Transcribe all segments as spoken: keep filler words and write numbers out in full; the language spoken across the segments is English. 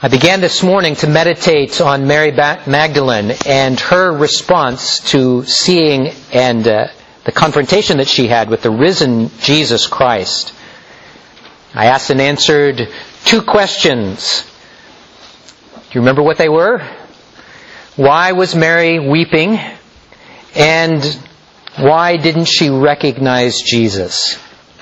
I began this morning to meditate on Mary Magdalene and her response to seeing and uh, the confrontation that she had with the risen Jesus Christ. I asked and answered two questions. Do you remember what they were? Why was Mary weeping? And why didn't she recognize Jesus?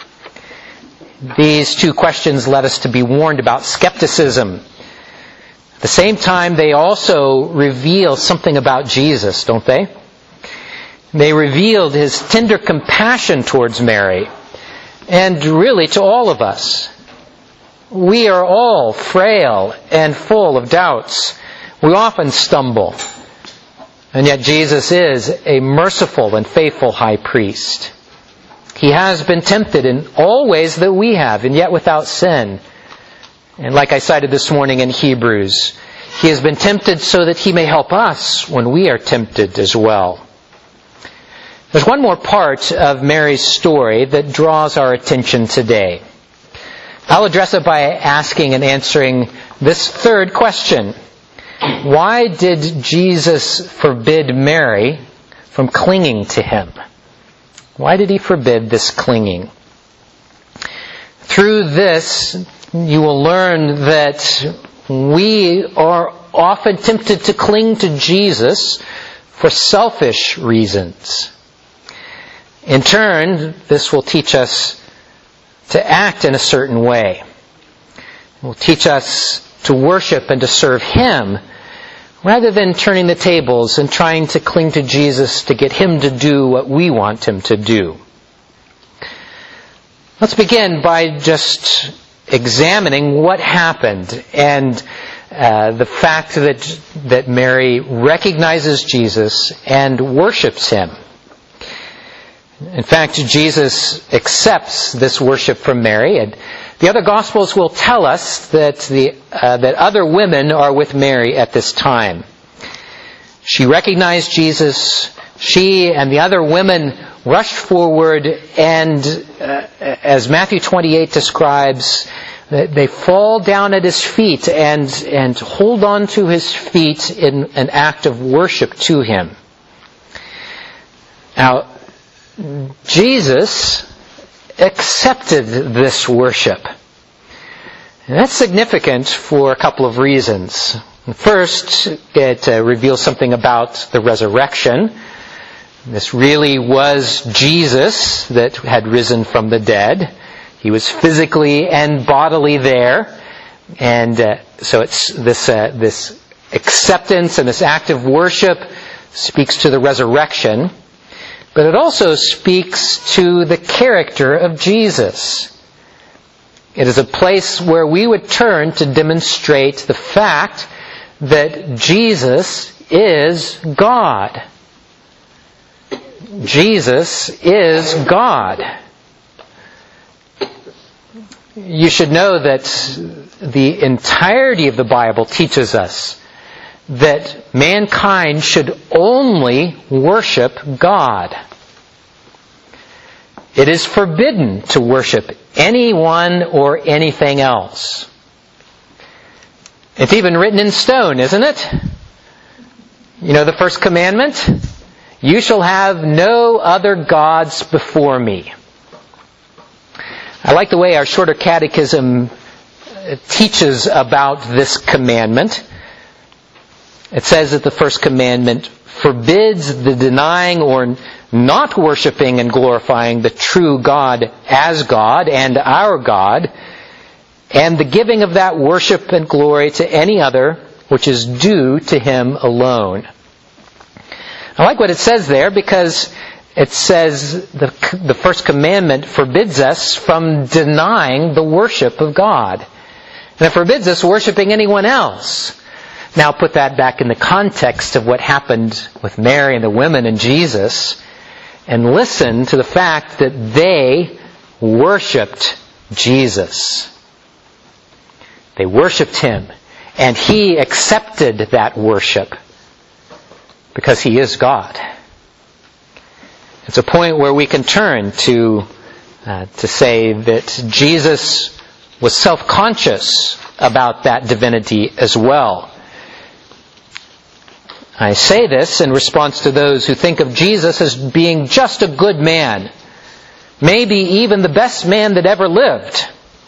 These two questions led us to be warned about skepticism. At the same time, they also reveal something about Jesus, don't they? They revealed His tender compassion towards Mary, and really to all of us. We are all frail and full of doubts. We often stumble. And yet Jesus is a merciful and faithful high priest. He has been tempted in all ways that we have, and yet without sin. And like I cited this morning in Hebrews, He has been tempted so that He may help us when we are tempted as well. There's one more part of Mary's story that draws our attention today. I'll address it by asking and answering this third question. Why did Jesus forbid Mary from clinging to Him? Why did He forbid this clinging? Through this, you will learn that we are often tempted to cling to Jesus for selfish reasons. In turn, this will teach us to act in a certain way. It will teach us to worship and to serve Him rather than turning the tables and trying to cling to Jesus to get Him to do what we want Him to do. Let's begin by just examining what happened and uh, the fact that that Mary recognizes Jesus and worships Him. In fact, Jesus accepts this worship from Mary, and the other Gospels will tell us that the uh, that other women are with Mary at this time. She recognized Jesus. She and the other women rushed forward, and uh, as Matthew twenty-eight describes, they fall down at His feet and and hold on to His feet in an act of worship to Him. Now, Jesus accepted this worship. And that's significant for a couple of reasons. First, it uh, reveals something about the resurrection. This really was Jesus that had risen from the dead. He was physically and bodily there. And uh, so it's this uh, this acceptance and this act of worship speaks to the resurrection. But it also speaks to the character of Jesus. It is a place where we would turn to demonstrate the fact that Jesus is God. Jesus is God. You should know that the entirety of the Bible teaches us that mankind should only worship God. It is forbidden to worship anyone or anything else. It's even written in stone, isn't it? You know the first commandment? You shall have no other gods before me. I like the way our shorter catechism teaches about this commandment. It says that the first commandment forbids the denying or not worshiping and glorifying the true God as God and our God, and the giving of that worship and glory to any other which is due to Him alone. I like what it says there because it says the, the first commandment forbids us from denying the worship of God. And it forbids us worshiping anyone else. Now put that back in the context of what happened with Mary and the women and Jesus, and listen to the fact that they worshipped Jesus. They worshipped Him, and He accepted that worship because He is God. It's a point where we can turn to uh, to say that Jesus was self-conscious about that divinity as well. I say this in response to those who think of Jesus as being just a good man, maybe even the best man that ever lived.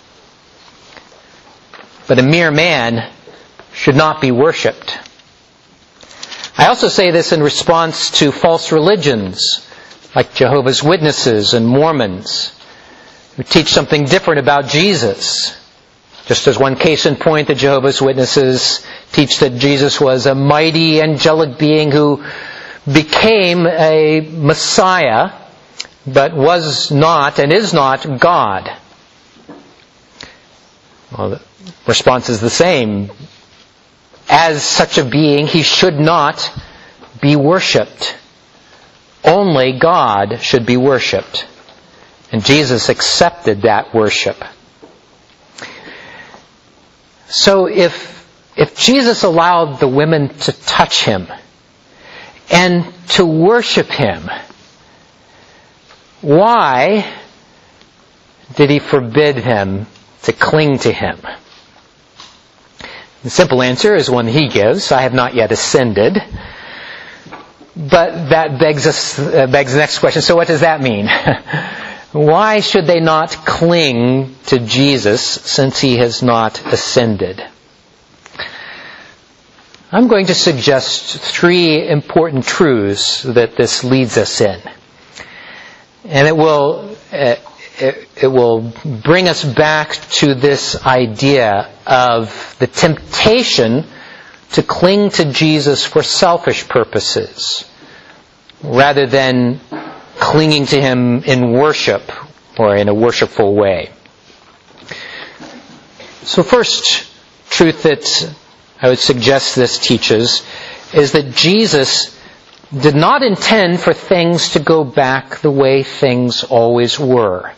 But a mere man should not be worshipped. I also say this in response to false religions like Jehovah's Witnesses and Mormons who teach something different about Jesus. Just as one case in point, the Jehovah's Witnesses teach that Jesus was a mighty angelic being who became a Messiah, but was not and is not God. Well, the response is the same. As such a being, he should not be worshipped. Only God should be worshipped. And Jesus accepted that worship. So if, if Jesus allowed the women to touch him and to worship him, why did he forbid them to cling to him? The simple answer is one he gives: I have not yet ascended. But that begs us, uh, begs the next question. So what does that mean? Why should they not cling to Jesus since he has not ascended? I'm going to suggest three important truths that this leads us in. And it will uh, it, it will bring us back to this idea of the temptation to cling to Jesus for selfish purposes, rather than clinging to him in worship or in a worshipful way. So first truth that I would suggest this teaches is that Jesus did not intend for things to go back the way things always were.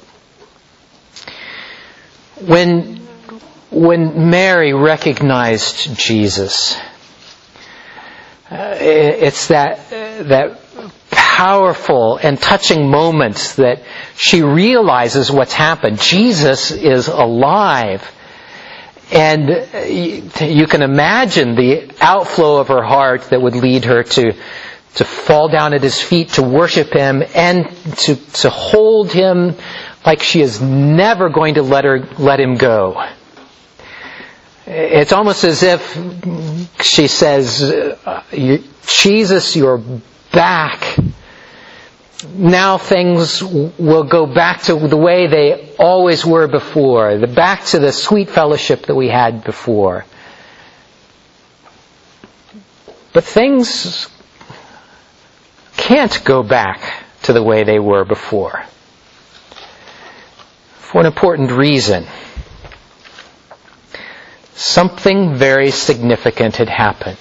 When, when Mary recognized Jesus, uh, it's that, uh, that powerful and touching moment that she realizes what's happened. Jesus is alive. And you can imagine the outflow of her heart that would lead her to, to fall down at his feet, to worship him, and to, to hold him like she is never going to let her, let him go. It's almost as if she says, Jesus, you're back. Now things will go back to the way they always were before, the back to the sweet fellowship that we had before. But things can't go back to the way they were before, for an important reason. Something very significant had happened.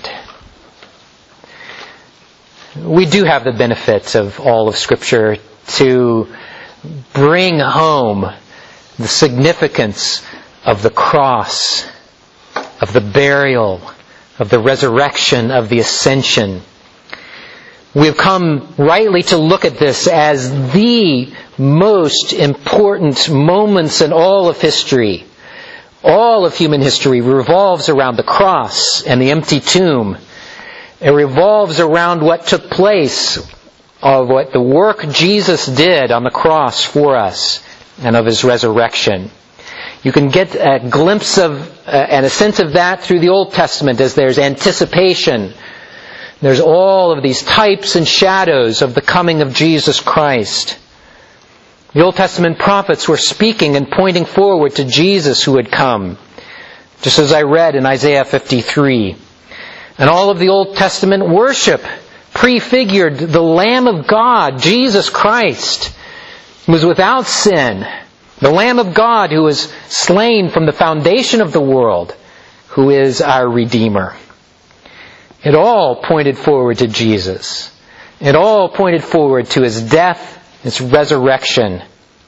We do have the benefit of all of Scripture to bring home the significance of the cross, of the burial, of the resurrection, of the ascension. We have come rightly to look at this as the most important moments in all of history. All of human history revolves around the cross and the empty tomb. It revolves around what took place, of what the work Jesus did on the cross for us, and of his resurrection. You can get a glimpse of uh, and a sense of that through the Old Testament, as there's anticipation. There's all of these types and shadows of the coming of Jesus Christ. The Old Testament prophets were speaking and pointing forward to Jesus who had come, just as I read in Isaiah fifty-three. And all of the Old Testament worship prefigured the Lamb of God, Jesus Christ, who was without sin. The Lamb of God who was slain from the foundation of the world, who is our Redeemer. It all pointed forward to Jesus. It all pointed forward to his death, his resurrection.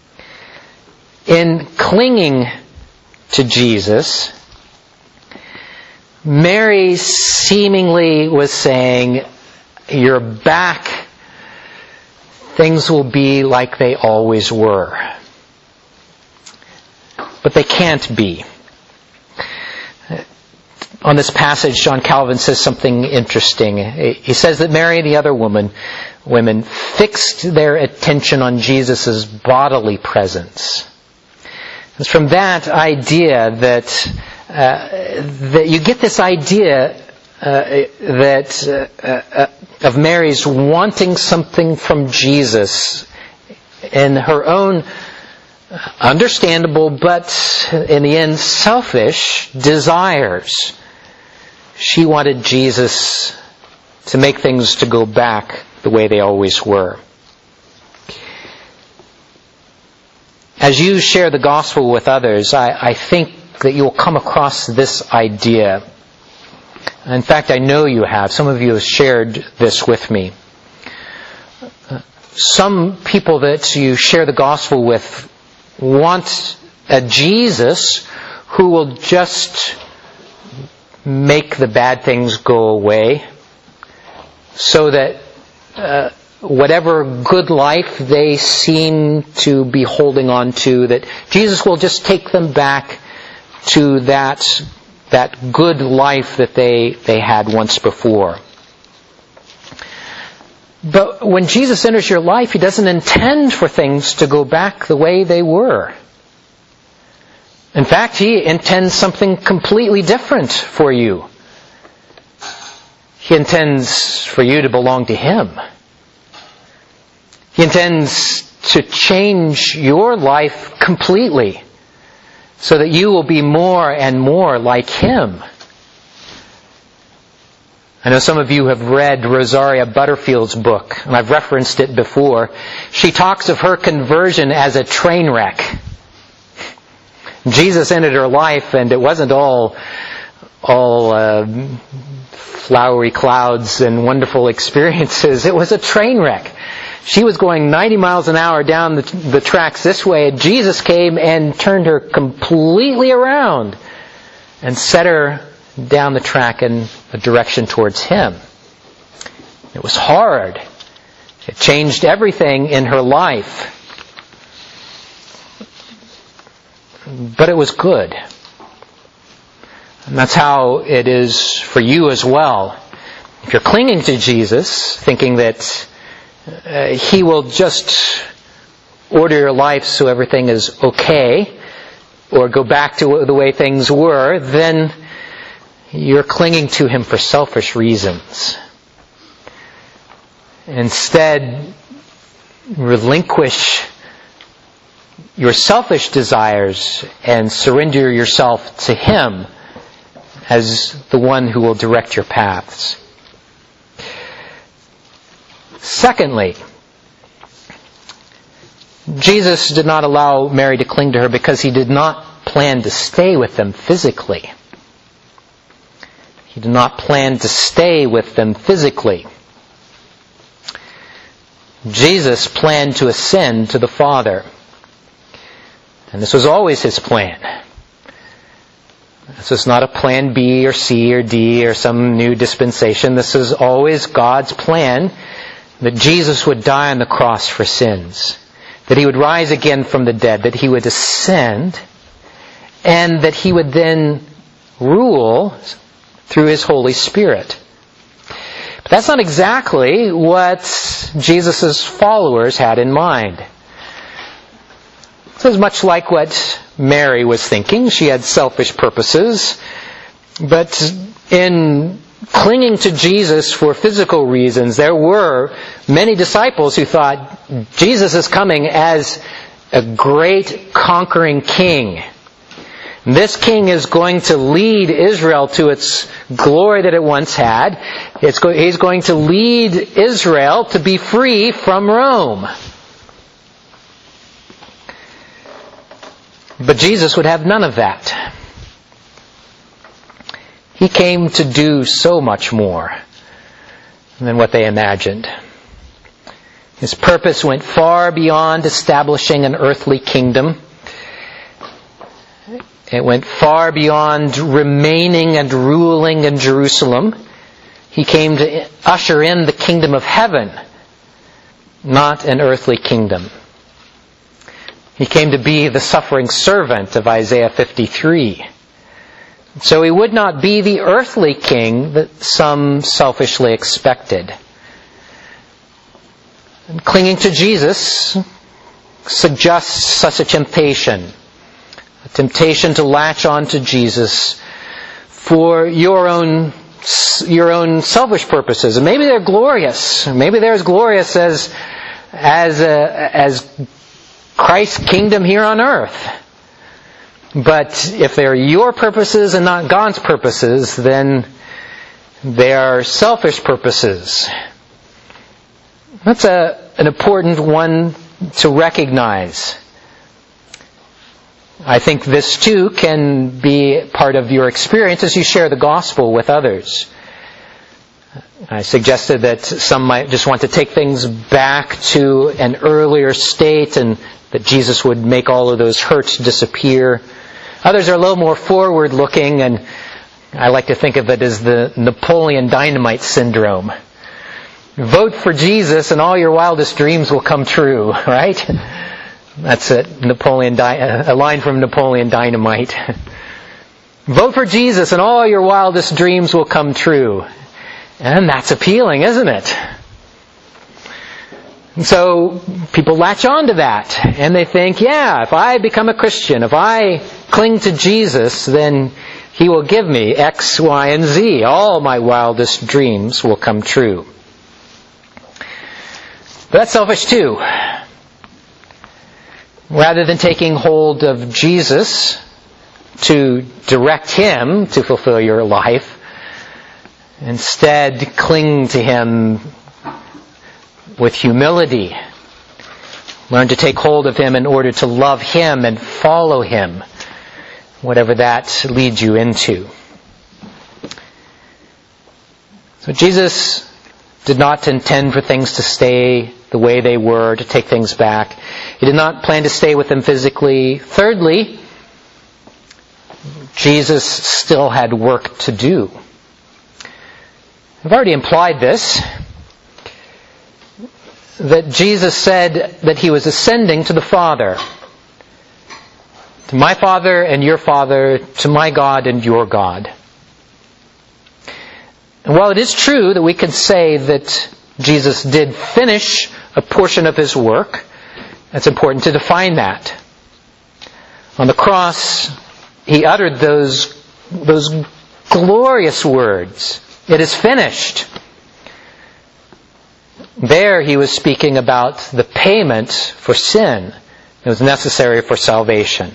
In clinging to Jesus, Mary seemingly was saying, you're back. Things will be like they always were. But they can't be. on this passage, John Calvin says something interesting. He says that Mary and the other woman, women fixed their attention on Jesus' bodily presence. It's from that idea that uh, that you get this idea uh, that uh, uh, of Mary's wanting something from Jesus in her own understandable, but in the end selfish desires. She wanted Jesus to make things to go back the way they always were. As you share the gospel with others, I, I think that you'll come across this idea. In fact, I know you have. Some of you have shared this with me. Some people that you share the gospel with want a Jesus who will just make the bad things go away, so that uh, whatever good life they seem to be holding on to, that Jesus will just take them back to that that good life that they, they had once before. But when Jesus enters your life, He doesn't intend for things to go back the way they were. In fact, He intends something completely different for you. He intends for you to belong to Him. He intends to change your life completely so that you will be more and more like Him. I know some of you have read Rosaria Butterfield's book, and I've referenced it before. She talks of her conversion as a train wreck. Jesus entered her life, and it wasn't all all uh, flowery clouds and wonderful experiences. It was a train wreck. She was going ninety miles an hour down the, the tracks this way, and Jesus came and turned her completely around and set her down the track in a direction towards Him. It was hard. It changed everything in her life. But it was good. And that's how it is for you as well. If you're clinging to Jesus, thinking that uh, He will just order your life so everything is okay, or go back to the way things were, then you're clinging to Him for selfish reasons. Instead, relinquish your selfish desires and surrender yourself to Him as the one who will direct your paths. Secondly, Jesus did not allow Mary to cling to her because He did not plan to stay with them physically. He did not plan to stay with them physically. Jesus planned to ascend to the Father. And this was always His plan. This is not a plan B or C or D or some new dispensation. This is always God's plan that Jesus would die on the cross for sins, that He would rise again from the dead, that He would ascend, and that He would then rule through His Holy Spirit. But that's not exactly what Jesus' followers had in mind. This is much like what Mary was thinking. She had selfish purposes. But in clinging to Jesus for physical reasons, there were many disciples who thought Jesus is coming as a great conquering king. This king is going to lead Israel to its glory that it once had. It's go- he's going to lead Israel to be free from Rome. But Jesus would have none of that. He came to do so much more than what they imagined. His purpose went far beyond establishing an earthly kingdom. It went far beyond remaining and ruling in Jerusalem. He came to usher in the kingdom of heaven, not an earthly kingdom. He came to be the suffering servant of Isaiah fifty-three, So he would not be the earthly king that some selfishly expected. And clinging to Jesus suggests such a temptation. A temptation to latch on to Jesus for your own your own selfish purposes. And maybe they're glorious. Maybe they're as glorious as as uh, as Christ's kingdom here on earth. But if they're your purposes and not God's purposes, then they are selfish purposes. That's a, an important one to recognize. I think this too can be part of your experience as you share the gospel with others. I suggested that some might just want to take things back to an earlier state and that Jesus would make all of those hurts disappear. Others are a little more forward-looking, and I like to think of it as the Napoleon Dynamite syndrome. Vote for Jesus and all your wildest dreams will come true, right? That's a, Napoleon, a line from Napoleon Dynamite. Vote for Jesus and all your wildest dreams will come true. And that's appealing, isn't it? And so people latch on to that, and they think, yeah, if I become a Christian, if I cling to Jesus, then He will give me X, Y, and Z. All my wildest dreams will come true. But that's selfish too. Rather than taking hold of Jesus to direct Him to fulfill your life, instead cling to Him with humility. Learn to take hold of Him in order to love Him and follow Him, whatever that leads you into. So Jesus did not intend for things to stay the way they were, to take things back. He did not plan to stay with them physically. Thirdly, Jesus still had work to do. I've already implied this, that Jesus said that He was ascending to the Father. To my Father and your Father, to my God and your God. And while it is true that we can say that Jesus did finish a portion of His work, it's important to define that. On the cross, He uttered those, those glorious words, "It is finished." There He was speaking about the payment for sin that was necessary for salvation.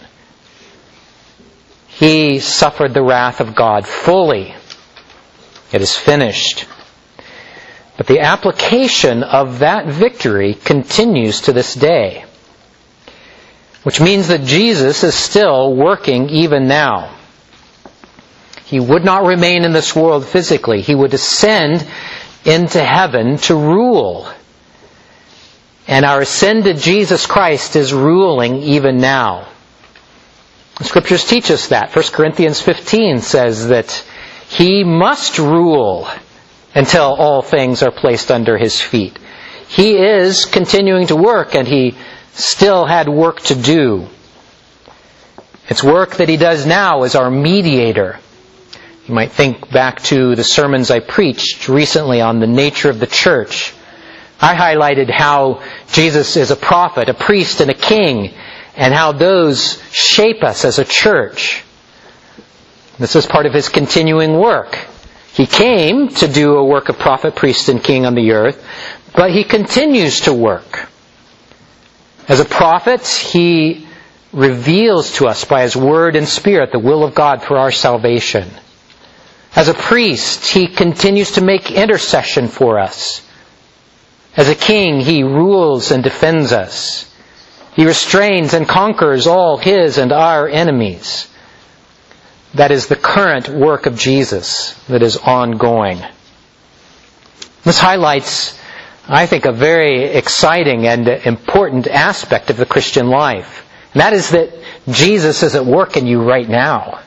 He suffered the wrath of God fully. It is finished. But the application of that victory continues to this day. Which means that Jesus is still working even now. He would not remain in this world physically. He would ascend into heaven to rule. And our ascended Jesus Christ is ruling even now. The Scriptures teach us that. First Corinthians fifteen says that He must rule until all things are placed under His feet. He is continuing to work, and He still had work to do. It's work that He does now as our mediator. You might think back to the sermons I preached recently on the nature of the church. I highlighted how Jesus is a prophet, a priest, and a king, and how those shape us as a church. This is part of His continuing work. He came to do a work of prophet, priest, and king on the earth, but He continues to work. As a prophet, He reveals to us by His word and spirit the will of God for our salvation. As a priest, He continues to make intercession for us. As a king, He rules and defends us. He restrains and conquers all His and our enemies. That is the current work of Jesus that is ongoing. This highlights, I think, a very exciting and important aspect of the Christian life. And that is that Jesus is at work in you right now.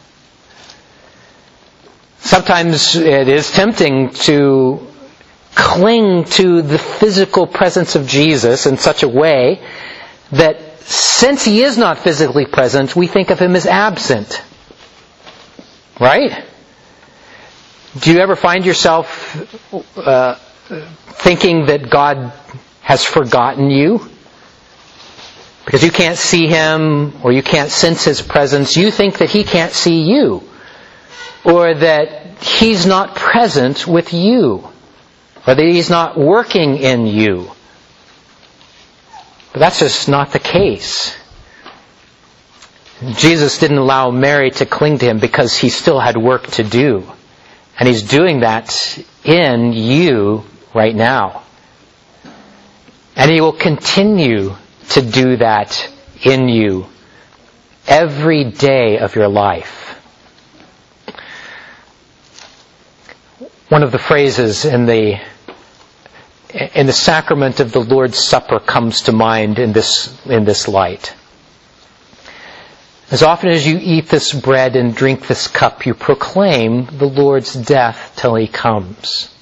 Sometimes it is tempting to cling to the physical presence of Jesus in such a way that since He is not physically present, we think of Him as absent. Right? Do you ever find yourself uh, thinking that God has forgotten you? Because you can't see Him or you can't sense His presence. You think that He can't see you. Or that He's not present with you. Or that He's not working in you. But that's just not the case. Jesus didn't allow Mary to cling to Him because He still had work to do. And He's doing that in you right now. And He will continue to do that in you every day of your life. One of the phrases in the in the sacrament of the Lord's Supper comes to mind in this in this light. As often as you eat this bread and drink this cup, you proclaim the Lord's death till He comes.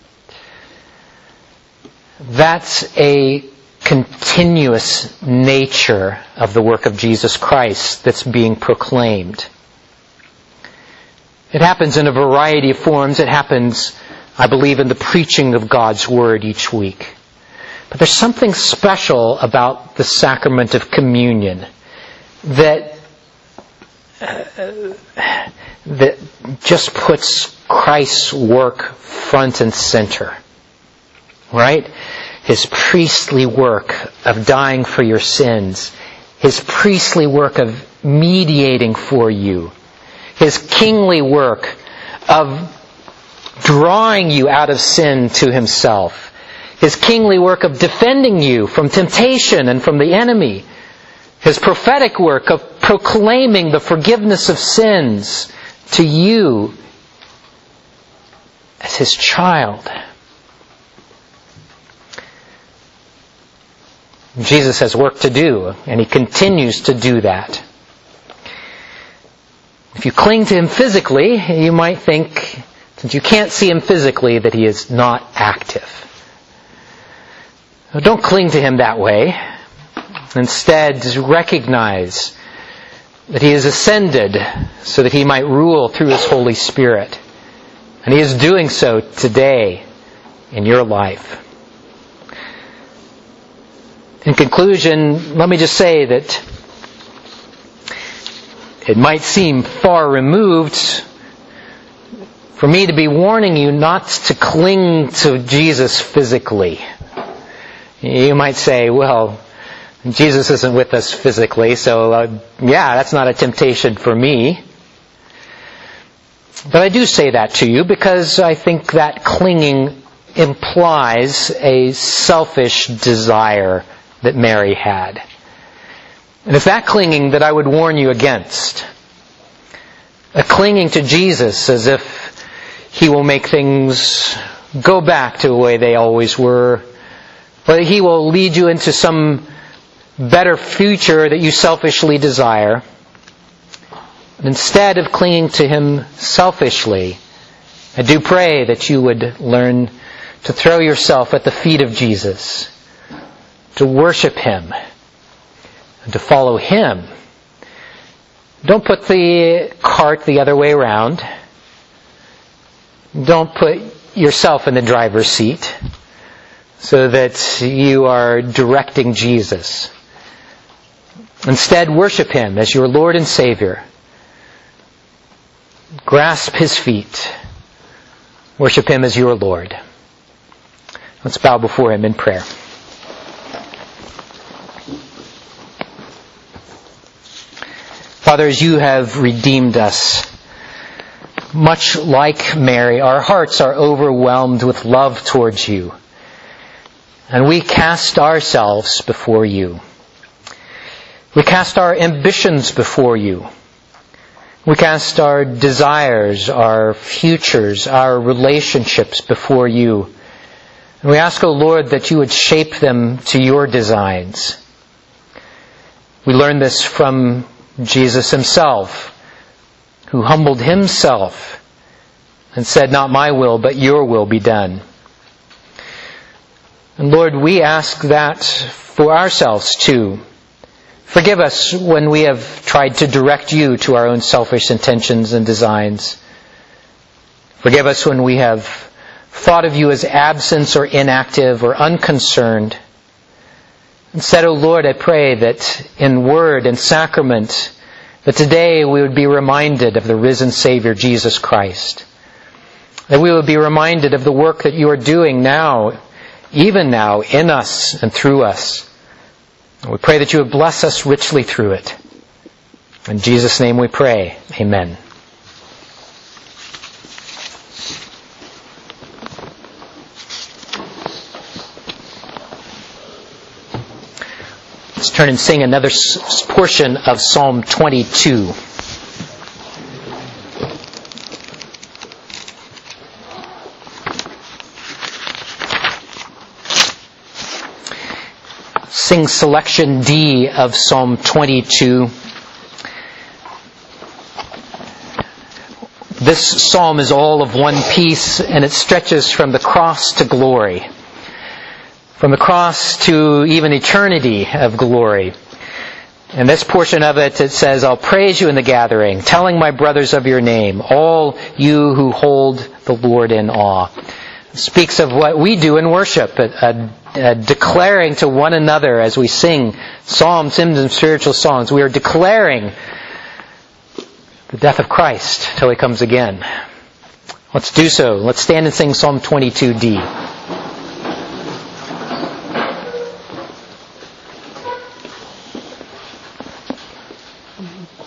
That's a continuous nature of the work of Jesus Christ that's being proclaimed. It happens in a variety of forms. It happens, I believe, in the preaching of God's Word each week. But there's something special about the sacrament of communion that uh, that just puts Christ's work front and center. Right? His priestly work of dying for your sins. His priestly work of mediating for you. His kingly work of drawing you out of sin to Himself. His kingly work of defending you from temptation and from the enemy. His prophetic work of proclaiming the forgiveness of sins to you as His child. Jesus has work to do, and He continues to do that. If you cling to Him physically, you might think, since you can't see Him physically, that He is not active. Now, don't cling to Him that way. Instead, recognize that He has ascended so that He might rule through His Holy Spirit. And He is doing so today in your life. In conclusion, let me just say that it might seem far removed for me to be warning you not to cling to Jesus physically. You might say, well, Jesus isn't with us physically, so uh, yeah, that's not a temptation for me. But I do say that to you because I think that clinging implies a selfish desire that Mary had. And it's that clinging that I would warn you against. A clinging to Jesus as if He will make things go back to the way they always were, or that He will lead you into some better future that you selfishly desire. And instead of clinging to Him selfishly, I do pray that you would learn to throw yourself at the feet of Jesus, to worship Him, and to follow Him. Don't put the cart the other way around. Don't put yourself in the driver's seat so that you are directing Jesus. Instead, worship Him as your Lord and Savior. Grasp His feet. Worship Him as your Lord. Let's bow before Him in prayer. Father, as You have redeemed us, much like Mary, our hearts are overwhelmed with love towards You. And we cast ourselves before You. We cast our ambitions before You. We cast our desires, our futures, our relationships before You. And we ask, O Lord, that You would shape them to Your designs. We learn this from Jesus Himself, who humbled Himself and said, not my will, but Your will be done. And Lord, we ask that for ourselves too. Forgive us when we have tried to direct you to our own selfish intentions and designs. Forgive us when we have thought of you as absent or inactive or unconcerned. Instead, O Lord, I pray that in word and sacrament, that today we would be reminded of the risen Savior, Jesus Christ. That we would be reminded of the work that you are doing now, even now, in us and through us. And we pray that you would bless us richly through it. In Jesus' name we pray. Amen. Let's turn and sing another portion of Psalm twenty-two. Sing selection D of Psalm twenty-two. This psalm is all of one piece, and it stretches from the cross to glory. From the cross to even eternity of glory. And this portion of it, it says, I'll praise you in the gathering, telling my brothers of your name, all you who hold the Lord in awe. It speaks of what we do in worship, a, a, a declaring to one another as we sing psalms, hymns, and spiritual songs. We are declaring the death of Christ till He comes again. Let's do so. Let's stand and sing Psalm twenty-two D.